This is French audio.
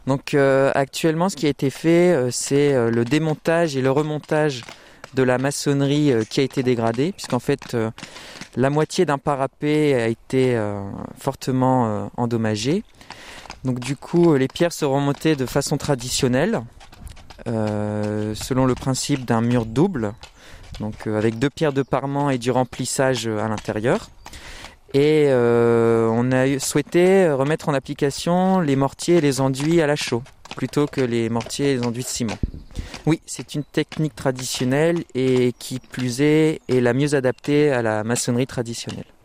Donc actuellement, ce qui a été fait, c'est le démontage et le remontage de la maçonnerie qui a été dégradée, puisqu'en fait, la moitié d'un parapet a été fortement endommagée. Donc du coup, les pierres seront montées de façon traditionnelle, selon le principe d'un mur double, donc avec 2 pierres de parement et du remplissage à l'intérieur. Et on a souhaité remettre en application les mortiers et les enduits à la chaux, plutôt que les mortiers et les enduits de ciment. Oui, c'est une technique traditionnelle et qui plus est la mieux adaptée à la maçonnerie traditionnelle.